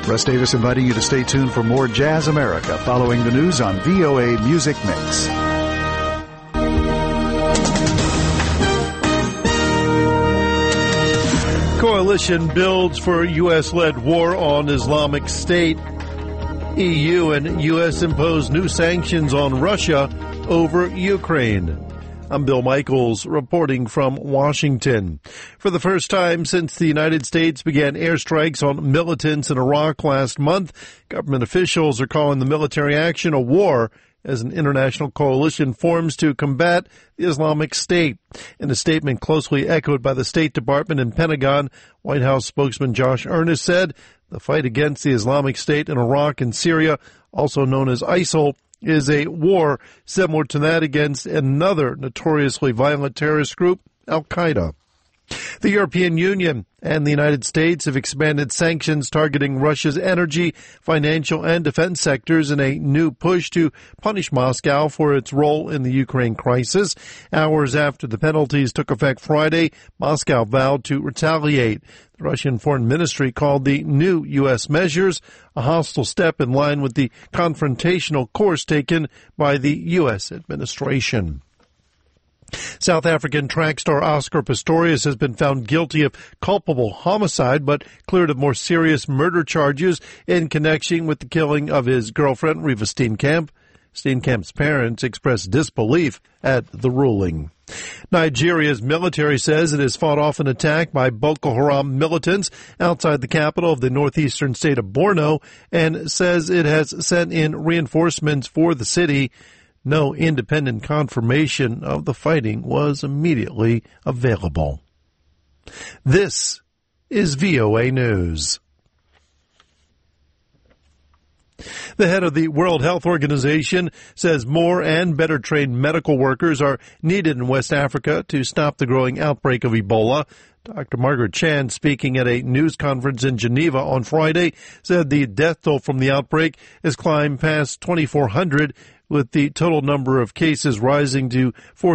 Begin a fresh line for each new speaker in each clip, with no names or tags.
Russ Davis inviting you to stay tuned for more Jazz America following the news on VOA Music Mix.
Coalition builds for U.S.-led war on Islamic State. EU and U.S. impose new sanctions on Russia over Ukraine. I'm Bill Michaels reporting from Washington. For the first time since the United States began airstrikes on militants in Iraq last month, government officials are calling the military action a war as an international coalition forms to combat the Islamic State. In a statement closely echoed by the State Department and Pentagon, White House spokesman Josh Earnest said the fight against the Islamic State in Iraq and Syria, also known as ISIL, is a war similar to that against another notoriously violent terrorist group, Al-Qaeda. The European Union and the United States have expanded sanctions targeting Russia's energy, financial, and defense sectors in a new push to punish Moscow for its role in the Ukraine crisis. Hours after the penalties took effect Friday, Moscow vowed to retaliate. The Russian Foreign Ministry called the new U.S. measures a hostile step in line with the confrontational course taken by the U.S. administration. South African track star Oscar Pistorius has been found guilty of culpable homicide, but cleared of more serious murder charges in connection with the killing of his girlfriend, Reeva Steenkamp. Steenkamp's parents expressed disbelief at the ruling. Nigeria's military says it has fought off an attack by Boko Haram militants outside the capital of the northeastern state of Borno and says it has sent in reinforcements for the city. No independent confirmation of the fighting was immediately available. This is VOA News. The head of the World Health Organization says more and better trained medical workers are needed in West Africa to stop the growing outbreak of Ebola. Dr. Margaret Chan, speaking at a news conference in Geneva on Friday, said the death toll from the outbreak has climbed past 2,400, with the total number of cases rising to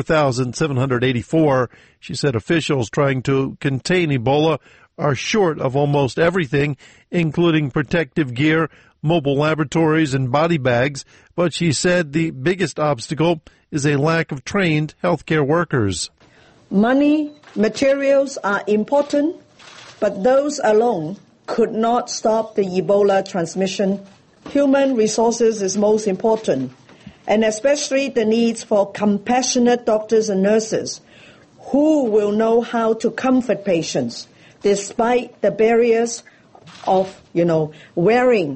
4,784. She said officials trying to contain Ebola are short of almost everything, including protective gear, mobile laboratories, and body bags, but she said the biggest obstacle is a lack of trained healthcare workers.
Money, materials are important, but those alone could not stop the Ebola transmission. Human resources is most important, and especially the needs for compassionate doctors and nurses who will know how to comfort patients despite the barriers of, wearing,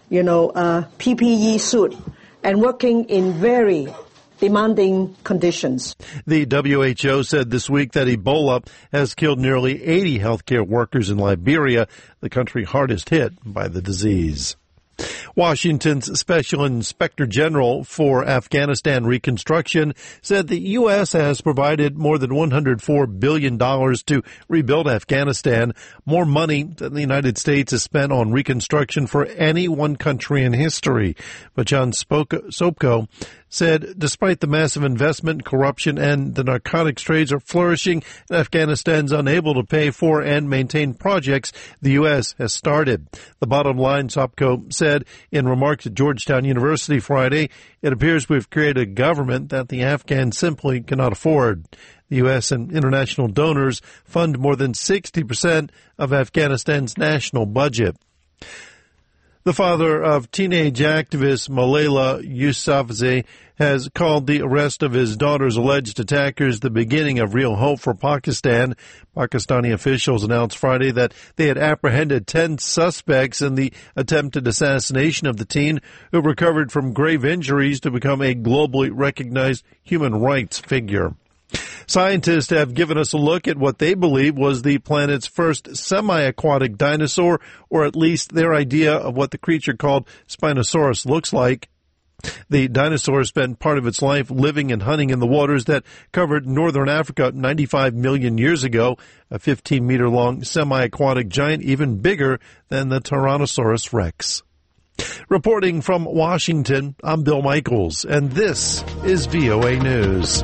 PPE suit and working in very demanding conditions.
The WHO said this week that Ebola has killed nearly 80 healthcare workers in Liberia, the country hardest hit by the disease. Washington's Special Inspector General for Afghanistan Reconstruction said the U.S. has provided more than $104 billion to rebuild Afghanistan, more money than the United States has spent on reconstruction for any one country in history. But John Sopko said despite the massive investment, corruption, and the narcotics trades are flourishing, and Afghanistan's unable to pay for and maintain projects the U.S. has started. The bottom line, Sopko said in remarks at Georgetown University Friday, it appears we've created a government that the Afghans simply cannot afford. The U.S. and international donors fund more than 60% of Afghanistan's national budget. The father of teenage activist Malala Yousafzai has called the arrest of his daughter's alleged attackers the beginning of real hope for Pakistan. Pakistani officials announced Friday that they had apprehended 10 suspects in the attempted assassination of the teen, who recovered from grave injuries to become a globally recognized human rights figure. Scientists have given us a look at what they believe was the planet's first semi-aquatic dinosaur, or at least their idea of what the creature called Spinosaurus looks like. The dinosaur spent part of its life living and hunting in the waters that covered northern Africa 95 million years ago, a 15-meter-long semi-aquatic giant even bigger than the Tyrannosaurus rex. Reporting from Washington, I'm Bill Michaels, and this is VOA News.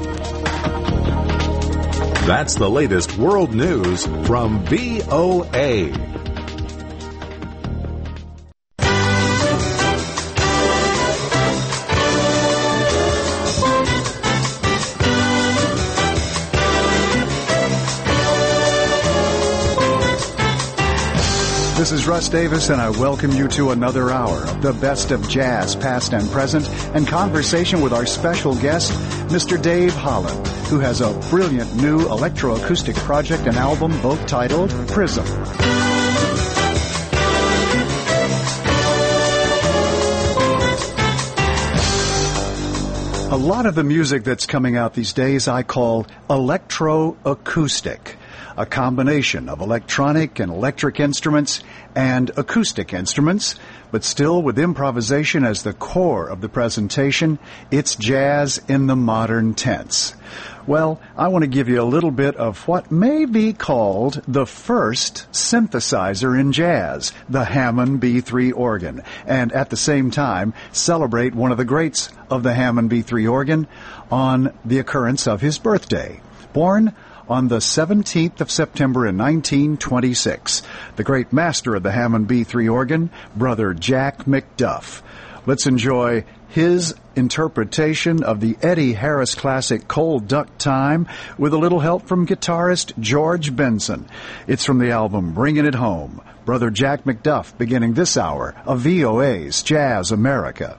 That's the latest world news from VOA.
This is Russ Davis, and I welcome you to another hour of the best of jazz, past and present, and conversation with our special guest, Mr. Dave Holland, who has a brilliant new electroacoustic project and album, both titled Prism. A lot of the music that's coming out these days I call electroacoustic, a combination of electronic and electric instruments and acoustic instruments, but still with improvisation as the core of the presentation. It's jazz in the modern tense. Well, I want to give you a little bit of what may be called the first synthesizer in jazz, the Hammond B3 organ, and at the same time celebrate one of the greats of the Hammond B3 organ on the occurrence of his birthday. Born on the 17th of September in 1926, the great master of the Hammond B3 organ, Brother Jack McDuff. Let's enjoy his interpretation of the Eddie Harris classic Cold Duck Time with a little help from guitarist George Benson. It's from the album Bringing It Home. Brother Jack McDuff beginning this hour of VOA's Jazz America.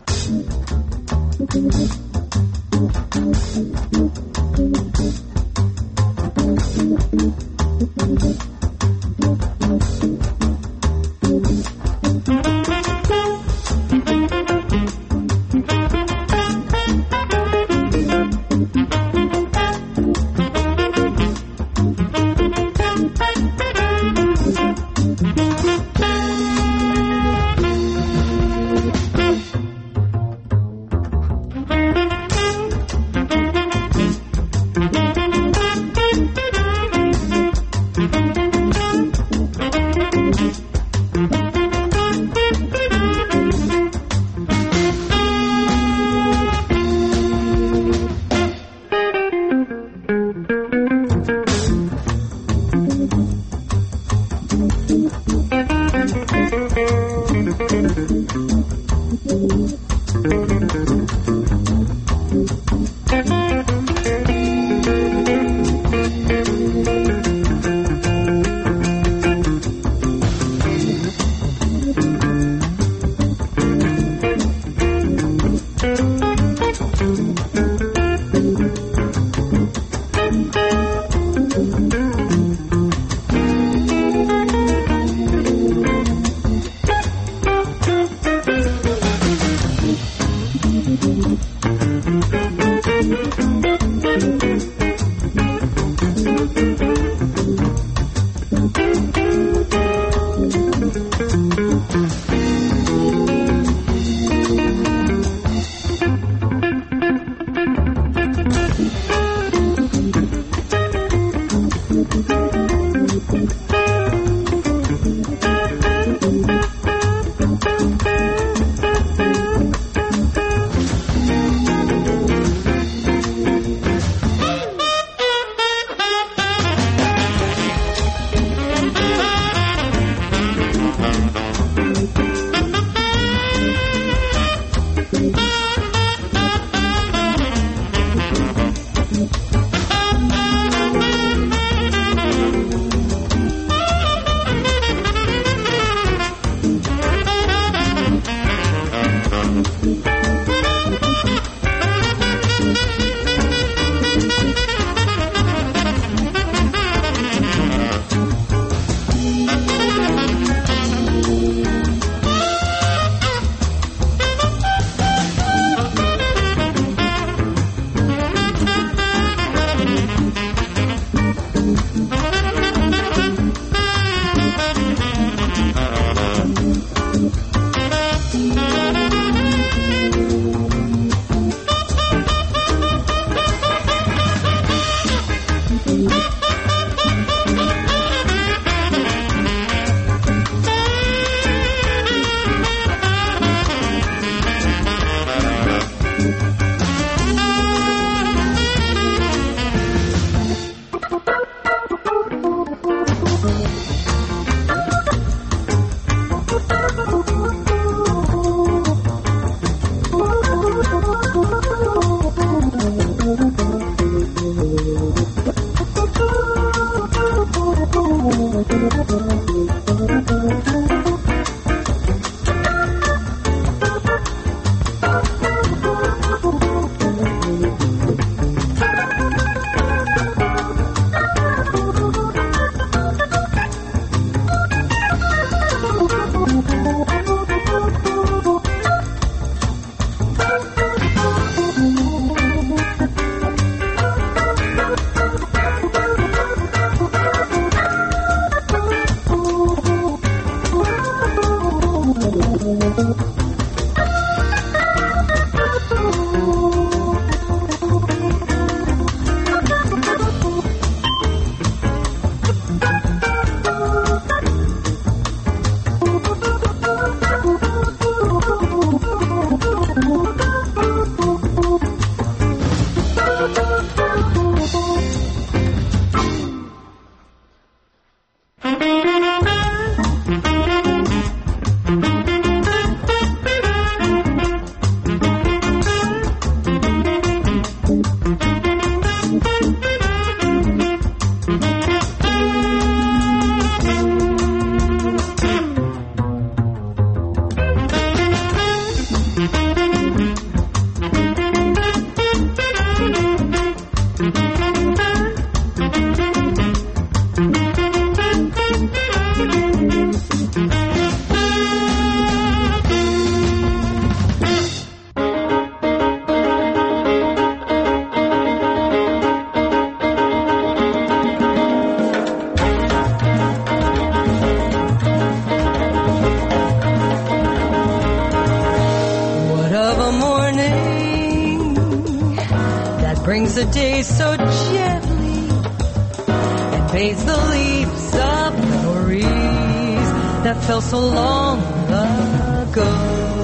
brings the day so gently and bathes the leaves of memories that fell so long ago.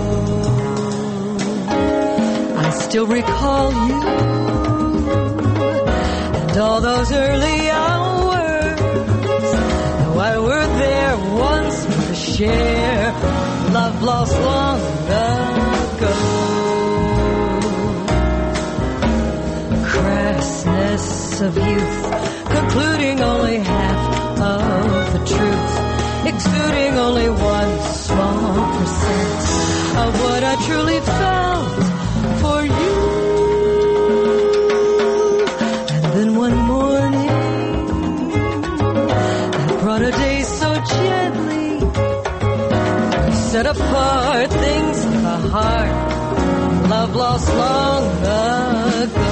I still recall you and all those early hours, though I were there once to share love lost long ago. Crassness of youth, concluding only half of the truth, exuding only 1% of what I truly felt for you. And then one morning that brought a day so gently, we set apart things of the heart, love lost long ago.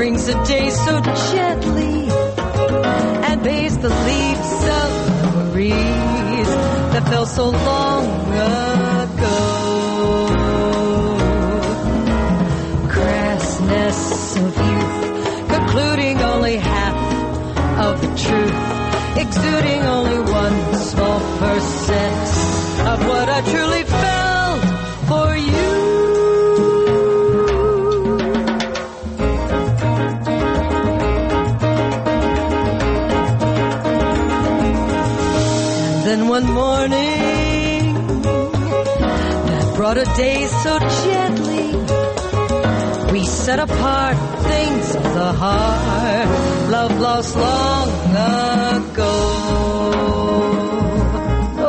brings the day so gently and bathes the leaves of memories that felt so long ago. Crassness of youth, concluding only half of the truth, exuding only 1 small percent of what I truly felt for you. And then one morning that brought a day so gently, we set apart things of the heart, love lost long ago. Oh,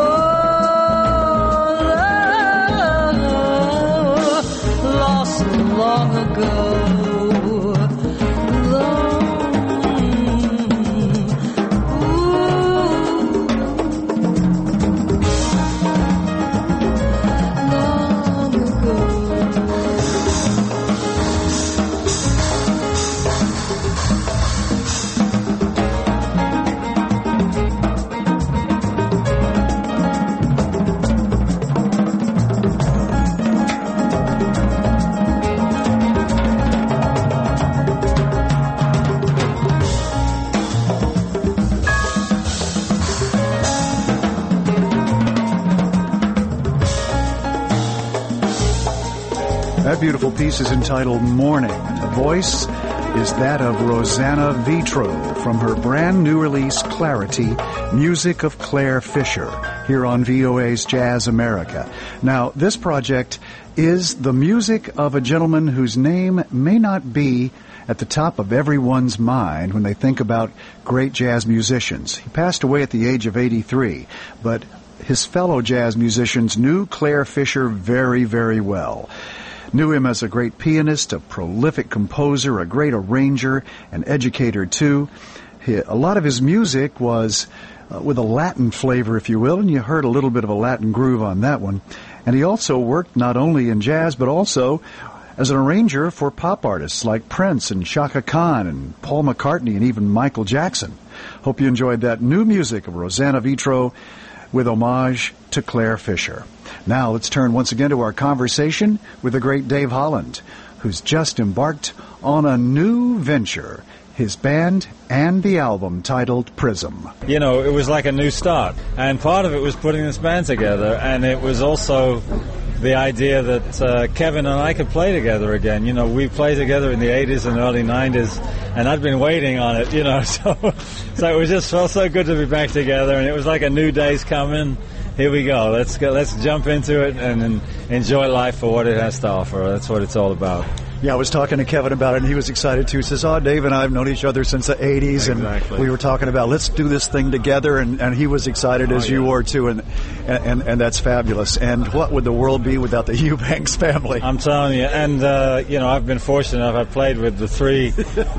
love lost long ago.
That beautiful piece is entitled Morning, and the voice is that of Rosanna Vitro from her brand new release, Clarity, music of Claire Fisher, here on VOA's Jazz America. Now, this project is the music of a gentleman whose name may not be at the top of everyone's mind when they think about great jazz musicians. He passed away at the age of 83, but his fellow jazz musicians knew Claire Fisher very, very well. Knew him as a great pianist, a prolific composer, a great arranger, an educator too. A lot of his music was with a Latin flavor, if you will, and you heard a little bit of a Latin groove on that one. And he also worked not only in jazz, but also as an arranger for pop artists like Prince and Chaka Khan and Paul McCartney and even Michael Jackson. Hope you enjoyed that new music of Rosanna Vitro with homage to Claire Fisher. Now let's turn once again to our conversation with the great Dave Holland, who's just embarked on a new venture, his band and the album titled Prism.
You know, it was like a new start, and part of it was putting this band together, and it was also the idea that Kevin and I could play together again. You know, we played together in the 80s and early 90s, and I'd been waiting on it, you know, so it was just felt so good to be back together, and it was like a new day's coming. Here we go. Let's jump into it and enjoy life for what it has to offer. That's what it's all about.
Yeah, I was talking to Kevin about it, and he was excited too. He says, Dave and I have known each other since the 80s,
exactly.
And we were talking about, let's do this thing together, and he was excited as you were too, and that's fabulous. And what would the world be without the Eubanks family?
I'm telling you, and you know, I've been fortunate enough. I've played with the three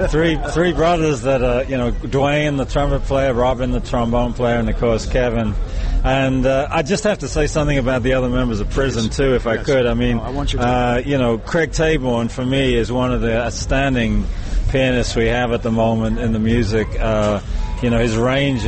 brothers that you know, Dwayne, the trumpet player, Robin, the trombone player, and of course Kevin. And I just have to say something about the other members of Prism too, if I could. I mean,
I want you to.
You know, Craig Taborn for me is one of the outstanding pianists we have at the moment in the music. You know, his range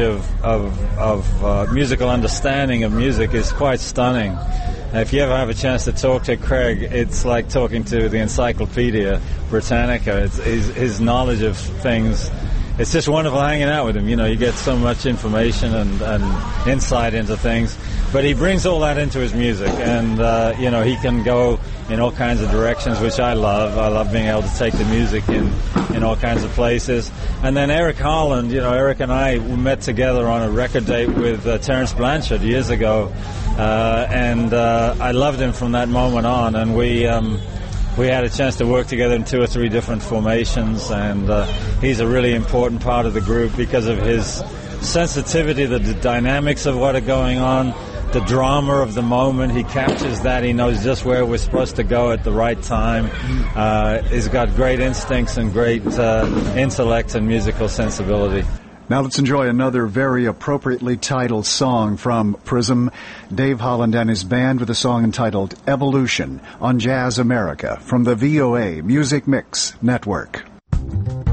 of musical understanding of music is quite stunning. If you ever have a chance to talk to Craig, it's like talking to the Encyclopedia Britannica. It's his knowledge of things. It's just wonderful hanging out with him. You know, you get so much information and insight into things. But he brings all that into his music, and you know, he can go in all kinds of directions, which I love. I love being able to take the music in all kinds of places. And then Eric Holland, you know, Eric and I met together on a record date with Terence Blanchard years ago, and I loved him from that moment on. And we had a chance to work together in 2 or 3 different formations, and he's a really important part of the group because of his sensitivity to the dynamics of what are going on, the drama of the moment. He captures that. He knows just where we're supposed to go at the right time. He's got great instincts and great intellect and musical sensibility.
Now let's enjoy another very appropriately titled song from Prism. Dave Holland and his band with a song entitled Evolution on Jazz America from the VOA Music Mix Network.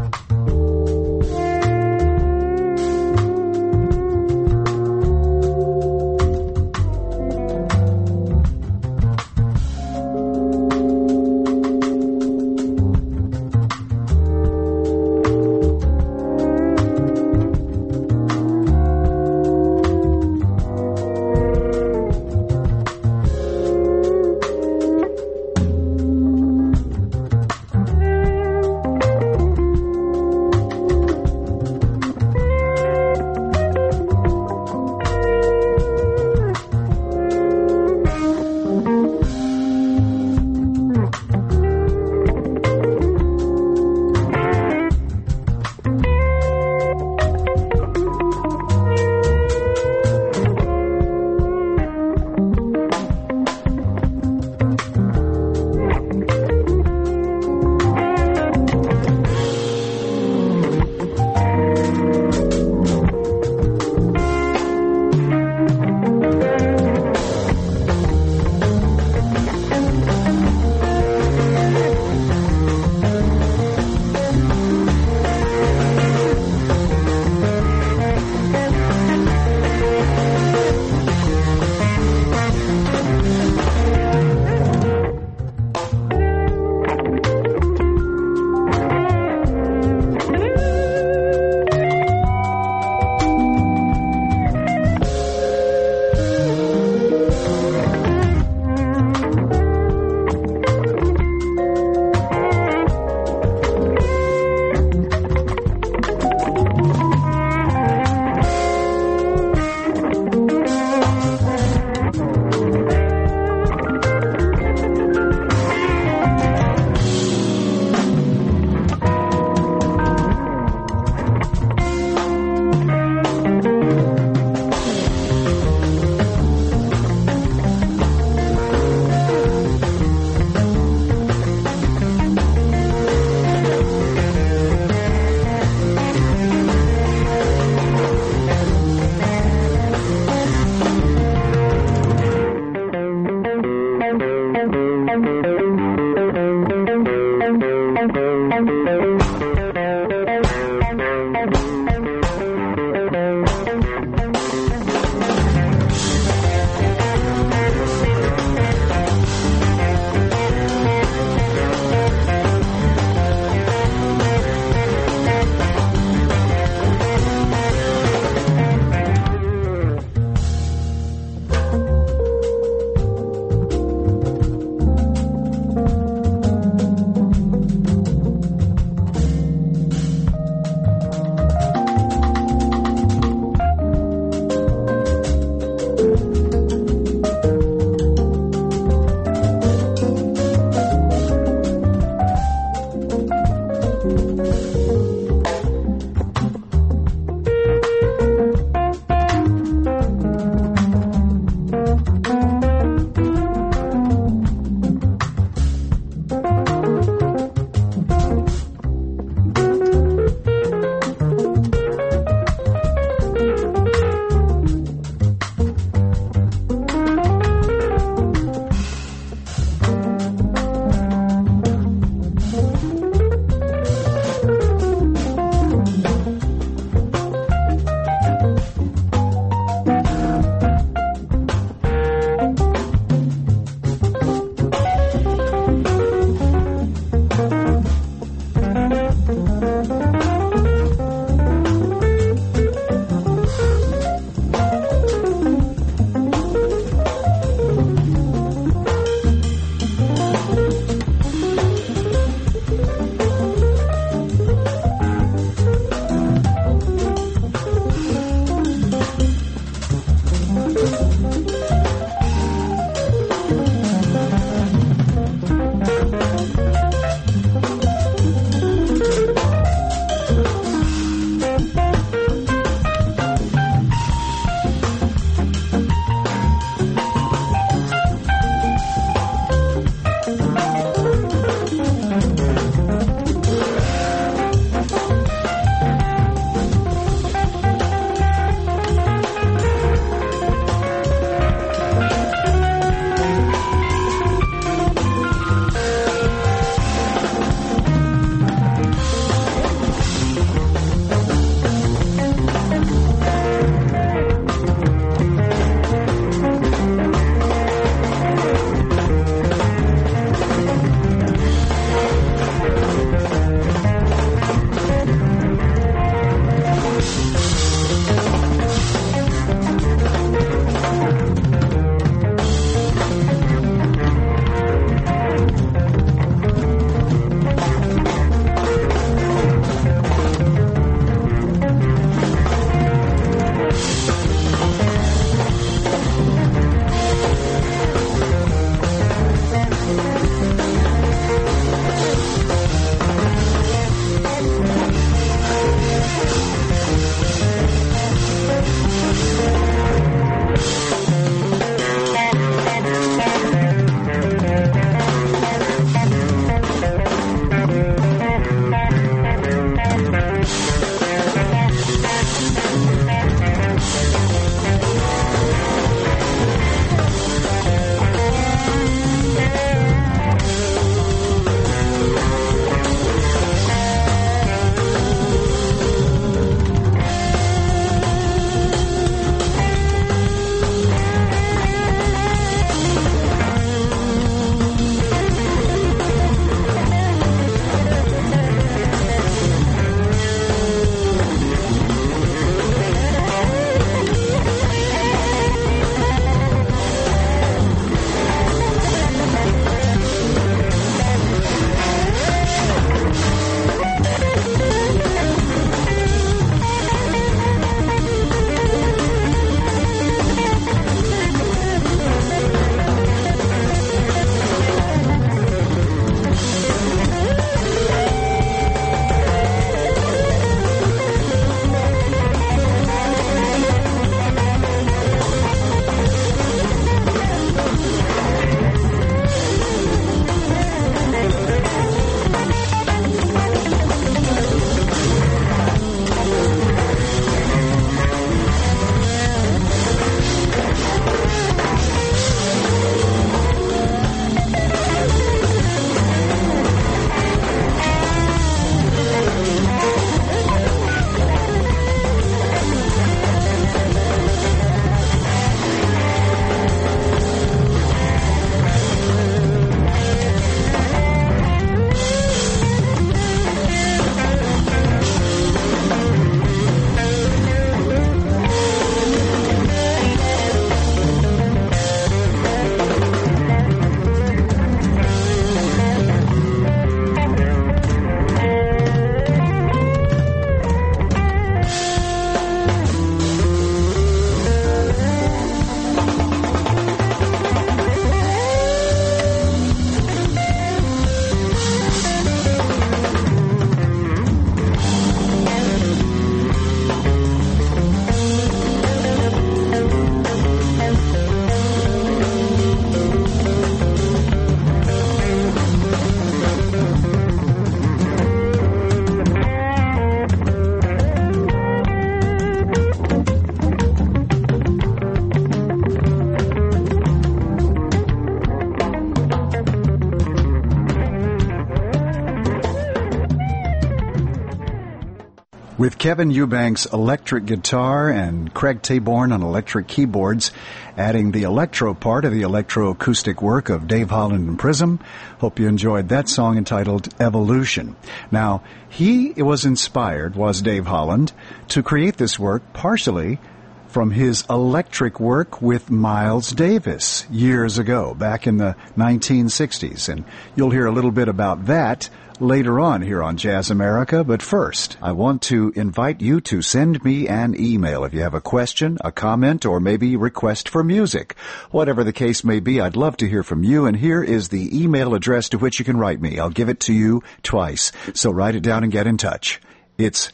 With Kevin Eubanks electric guitar and Craig Taborn on electric keyboards, adding the electro part of the electroacoustic work of Dave Holland and Prism. Hope you enjoyed that song entitled Evolution. Now, he was inspired, was Dave Holland, to create this work partially from his electric work with Miles Davis years ago, back in the 1960s. And you'll hear a little bit about that later on here on Jazz America. But first, I want to invite you to send me an email if you have a question, a comment, or maybe request for music. Whatever the case may be, I'd love to hear from you, and here is the email address to which you can write me. I'll give it to you twice, so write it down and get in touch. It's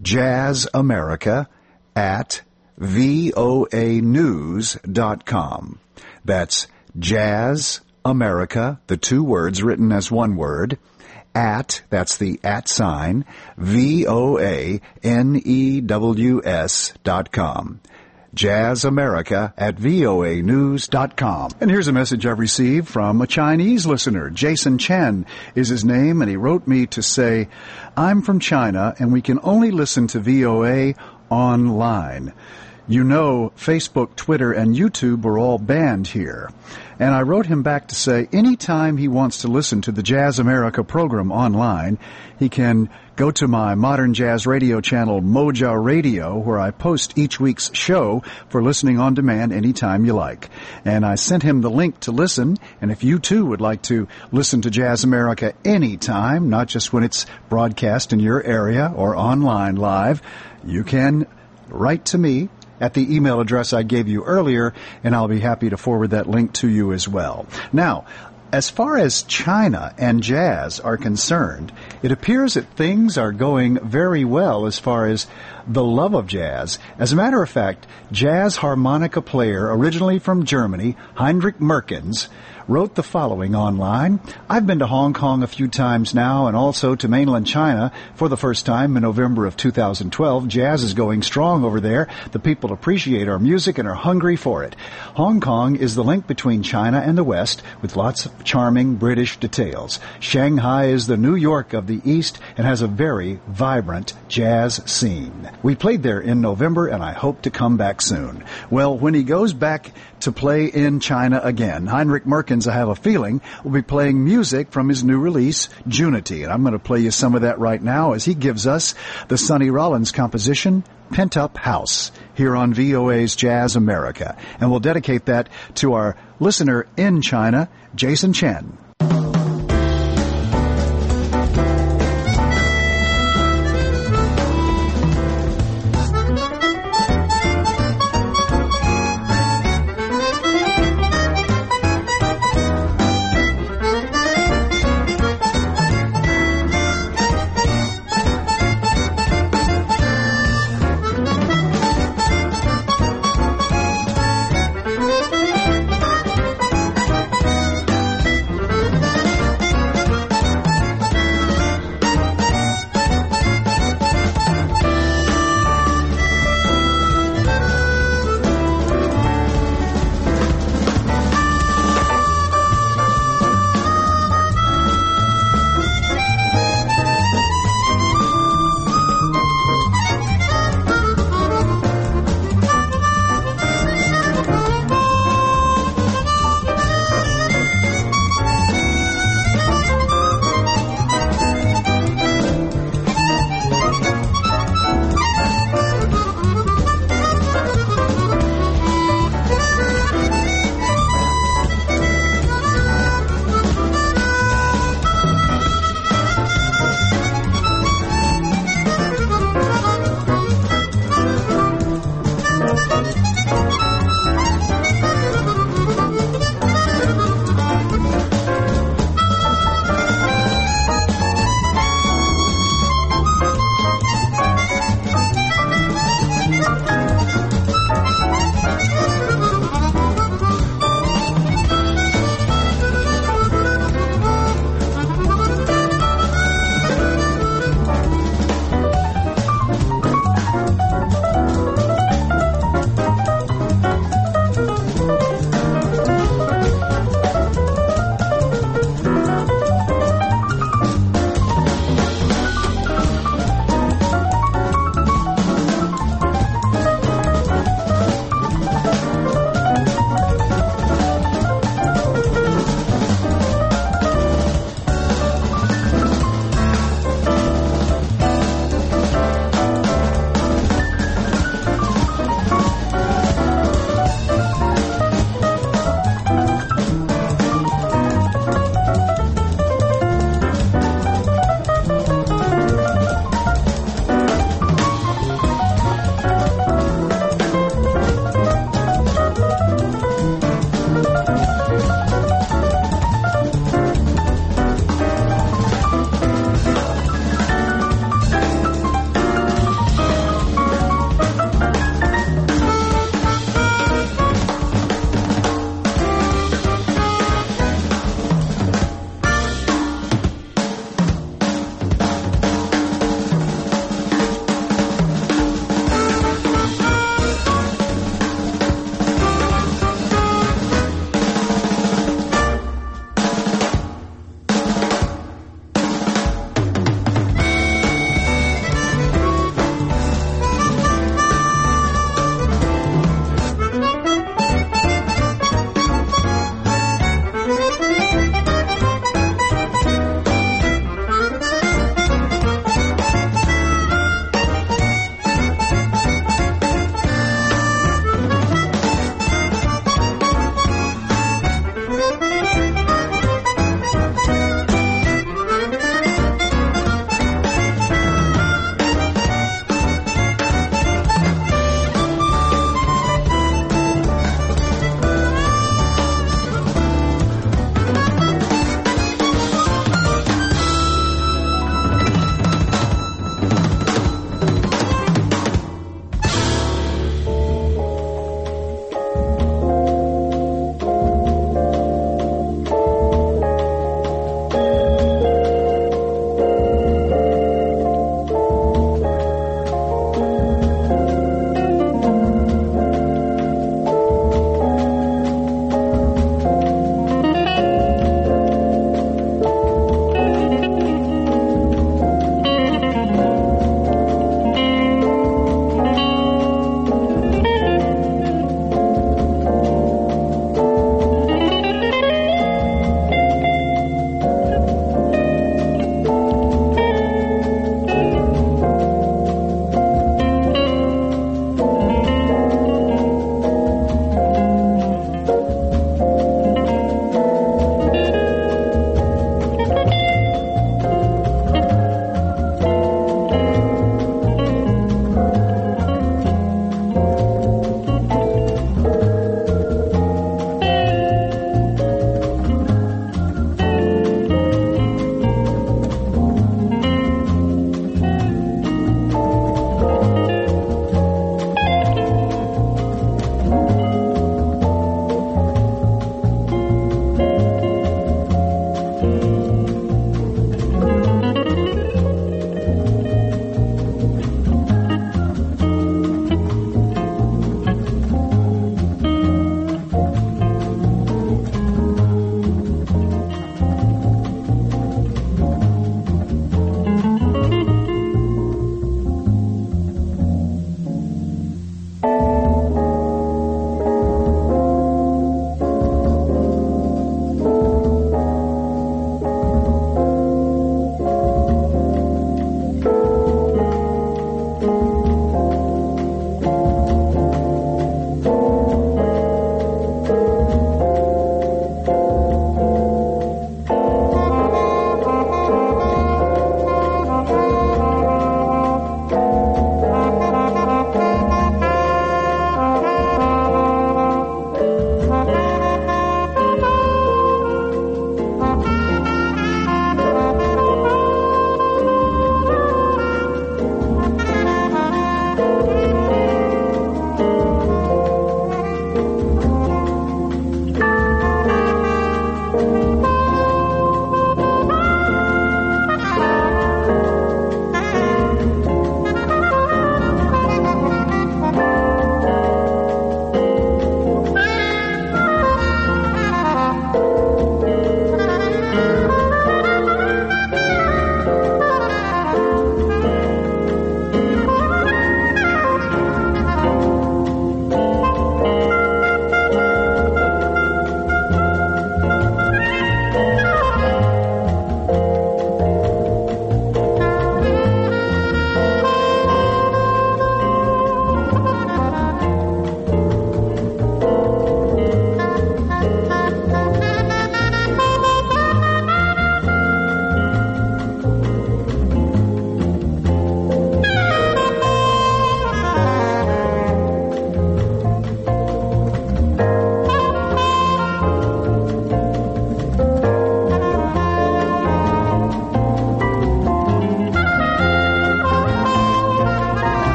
jazzamerica@voanews.com. That's Jazz America, the two words written as one word, that's the @ sign, VOANEWS.com. jazzamerica@voanews.com. And here's a message I've received from a Chinese listener. Jason Chen is his name, and he wrote me to say, I'm from China, and we can only listen to VOA online. You know, Facebook, Twitter, and YouTube are all banned here. And I wrote him back to say anytime he wants to listen to the Jazz America program online, he can go to my modern jazz radio channel, Moja Radio, where I post each week's show for listening on demand anytime you like. And I sent him the link to listen, and if you too would like to listen to Jazz America anytime, not just when it's broadcast in your area or online live, you can write to me at the email address I gave you earlier, and I'll be happy to forward that link to you as well. Now, as far as China and jazz are concerned, it appears that things are going very well as far as the love of jazz. As a matter of fact, jazz harmonica player originally from Germany, Heinrich Merkens, wrote the following online. I've been to Hong Kong a few times now and also to mainland China for the first time in November of 2012. Jazz is going strong over there. The people appreciate our music and are hungry for it. Hong Kong is the link between China and the West with lots of charming British details. Shanghai is the New York of the East and has a very vibrant jazz scene. We played there in November and I hope to come back soon. Well, when he goes back to play in China again, Heinrich Merkens, I have a feeling, will be playing music from his new release, Junity. And I'm going to play you some of that right now as he gives us the Sonny Rollins composition, Pent Up House, here on VOA's Jazz America. And we'll dedicate that to our listener in China, Jason Chen.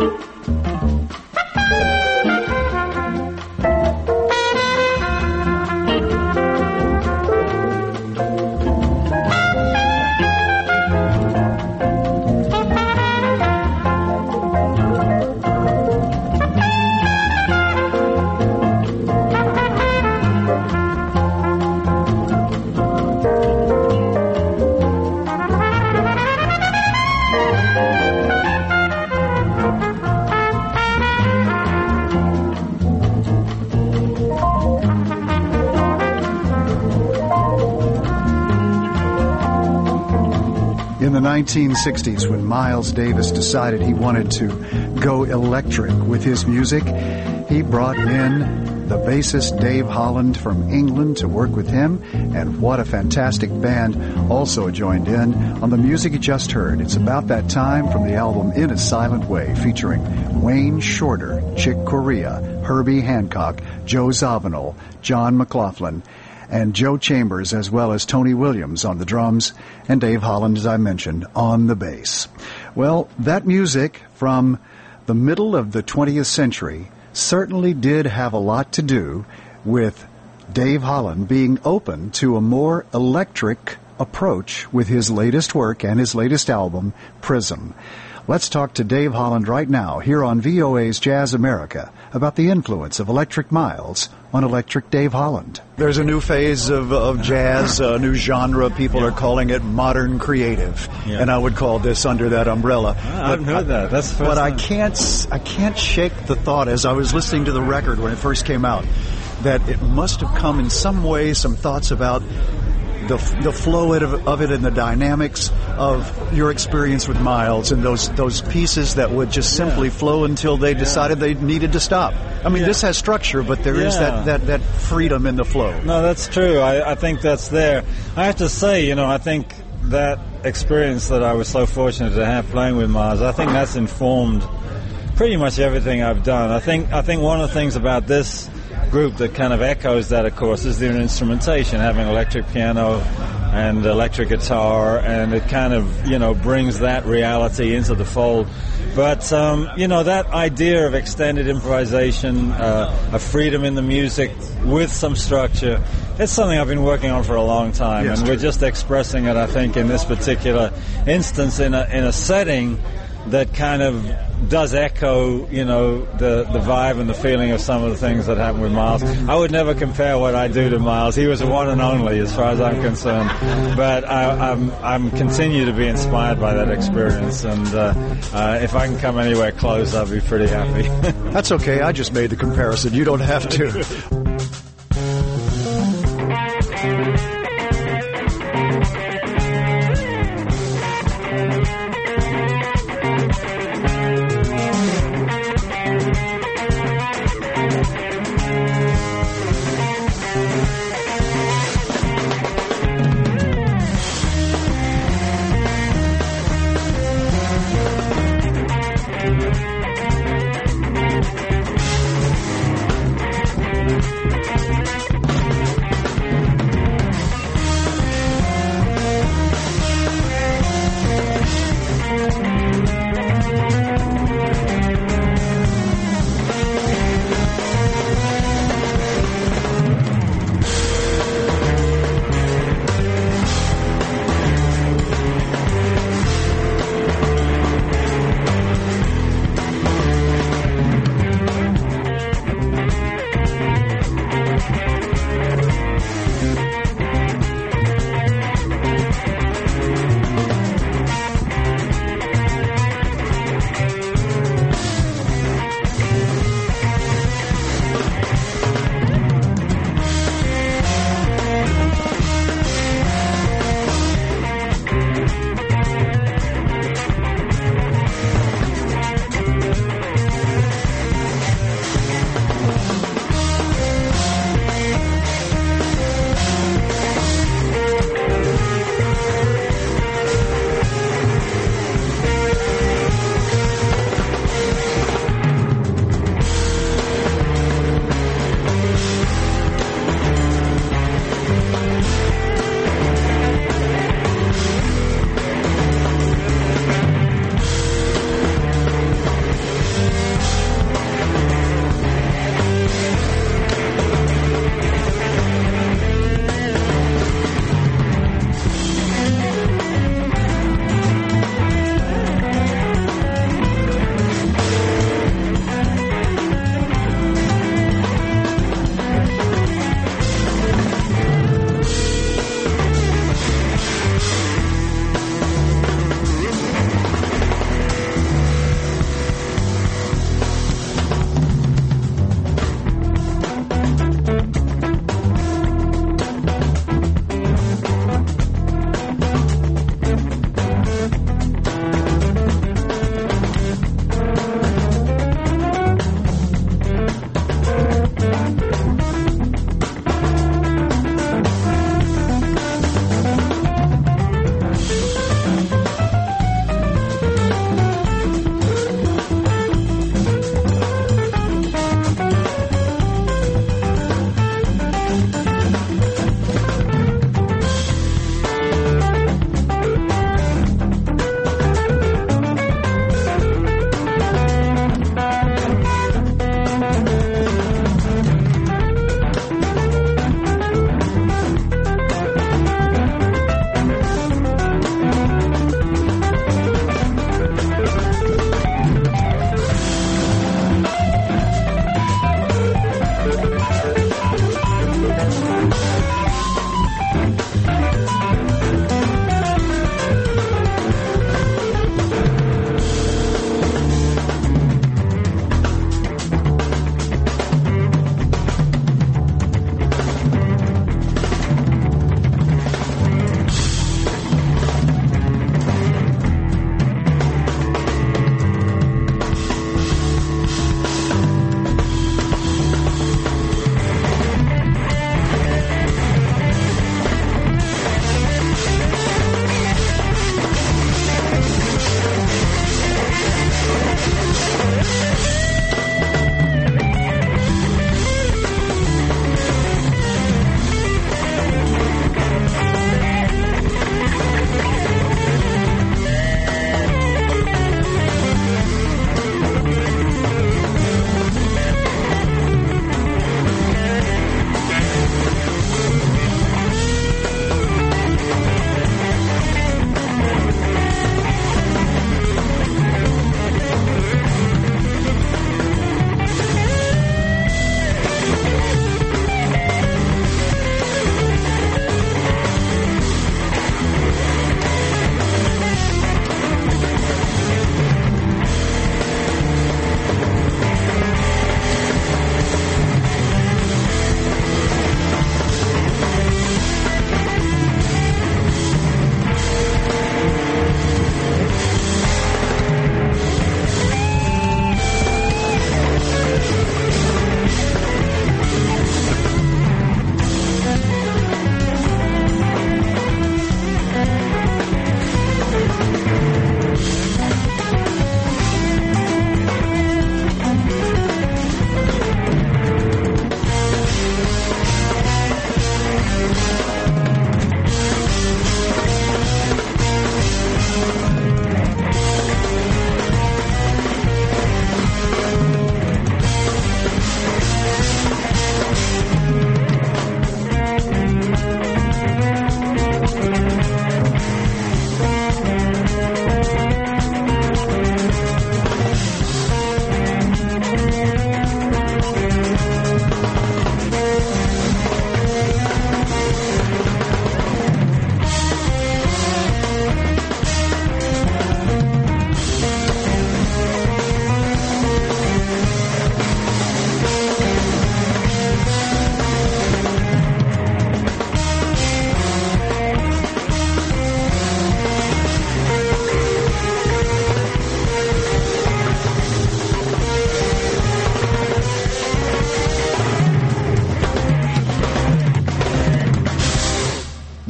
In the 1960s, when Miles Davis decided he wanted to go electric with his music, he brought in the bassist Dave Holland from England to work with him, and what a fantastic band also joined in on the music you just heard. It's About That Time from the album In a Silent Way, featuring Wayne Shorter, Chick Corea, Herbie Hancock, Joe Zawinul, John McLaughlin, and Joe Chambers, as well as Tony Williams on the drums, and Dave Holland, as I mentioned, on the bass. Well, that music from the middle of the 20th century certainly did have a lot to do with Dave Holland being open to a more electric approach with his latest work and his latest album, Prism. Let's talk to Dave Holland right now here on VOA's Jazz America about the influence of Electric Miles on Electric Dave Holland. There's a new phase of jazz, a new genre. People are calling it modern creative, and I would call this under that umbrella.
I haven't heard that. That's the first
But
time.
I can't shake the thought as I was listening to the record when it first came out that it must have come in some way, some thoughts about the flow of it and the dynamics of your experience with Miles and those pieces that would just simply flow until they decided they needed to stop. I mean, this has structure, but there is that freedom in the flow.
No, that's true. I think that's there. I have to say, I think that experience that I was so fortunate to have playing with Miles, I think that's informed pretty much everything I've done. I think one of the things about this group that kind of echoes that, of course, is their instrumentation, having electric piano and electric guitar, and it kind of, brings that reality into the fold. But, that idea of extended improvisation, a freedom in the music with some structure, it's something I've been working on for a long time, and we're just expressing it, I think, in this particular instance in a setting that kind of does echo, the vibe and the feeling of some of the things that happen with Miles. I would never compare what I do to Miles. He was a one and only as far as I'm concerned. But I'm continue to be inspired by that experience. And if I can come anywhere close, I'll be pretty happy.
That's okay. I just made the comparison. You don't have to.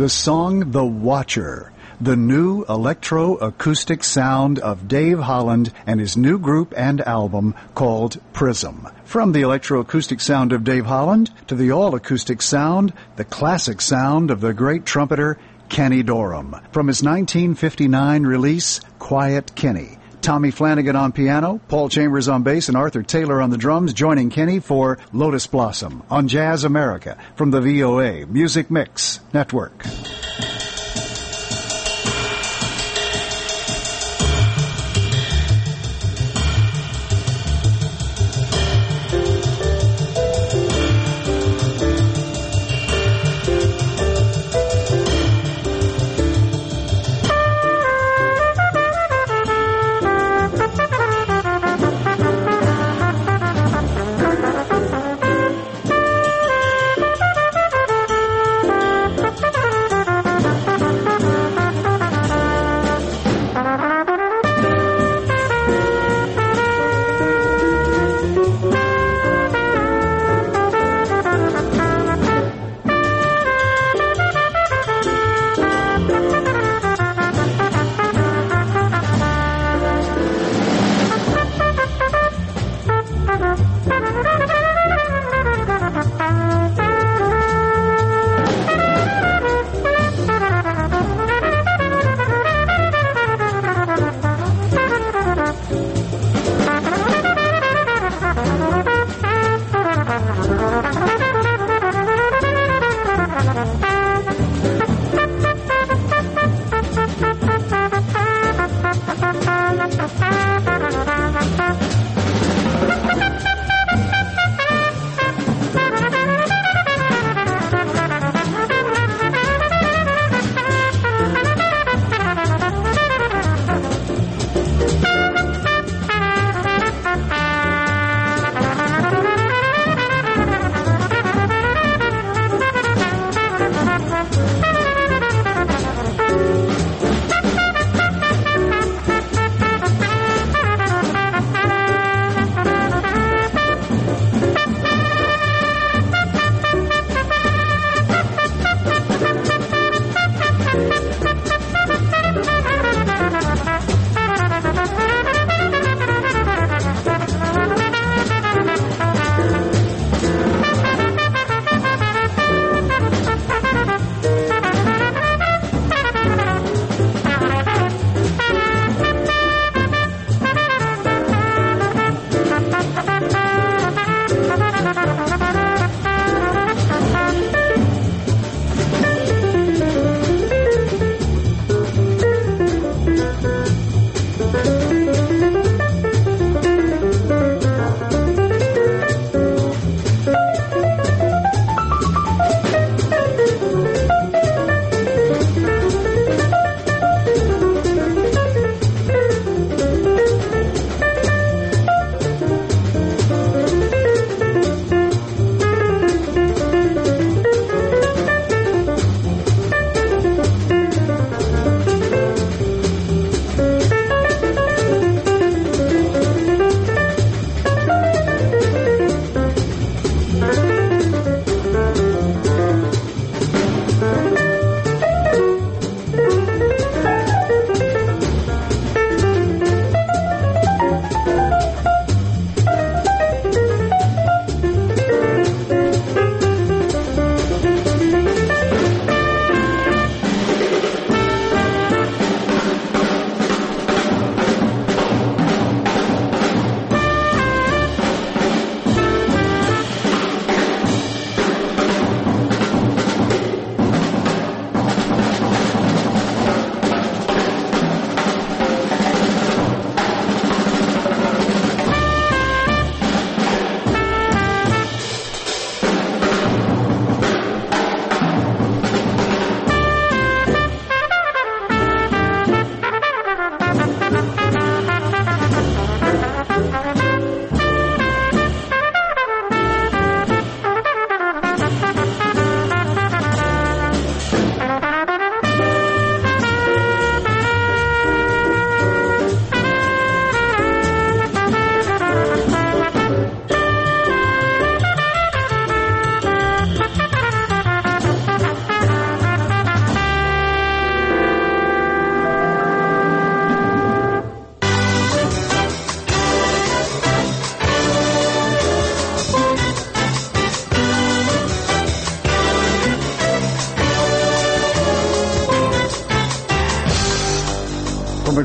the song The Watcher, the new electro-acoustic sound of Dave Holland and his new group and album called Prism. From the electro-acoustic sound of Dave Holland to the all-acoustic sound, the classic sound of the great trumpeter Kenny Dorham. From his 1959 release, Quiet Kenny. Tommy Flanagan on piano, Paul Chambers on bass, and Arthur Taylor on the drums, joining Kenny for Lotus Blossom on Jazz America from the VOA Music Mix Network.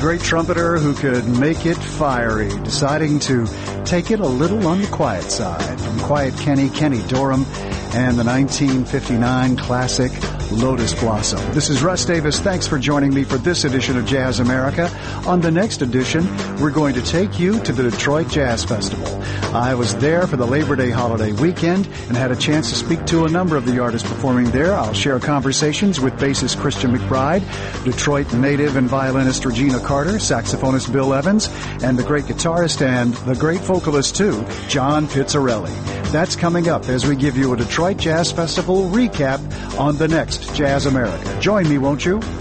great trumpeter who could make it fiery, deciding to take it a little on the quiet side. From Quiet Kenny Dorham, and the 1959 classic Lotus Blossom. This is Russ Davis. Thanks for joining me for this edition of Jazz America. On the next edition, we're going to take you to the Detroit Jazz Festival. I was there for the Labor Day holiday weekend and had a chance to speak to a number of the artists performing there. I'll share conversations with bassist Christian McBride, Detroit native and violinist Regina Carter, saxophonist Bill Evans, and the great guitarist and the great vocalist too, John Pizzarelli. That's coming up as we give you a Detroit Jazz Festival recap on the next Jazz America. Join me, won't you?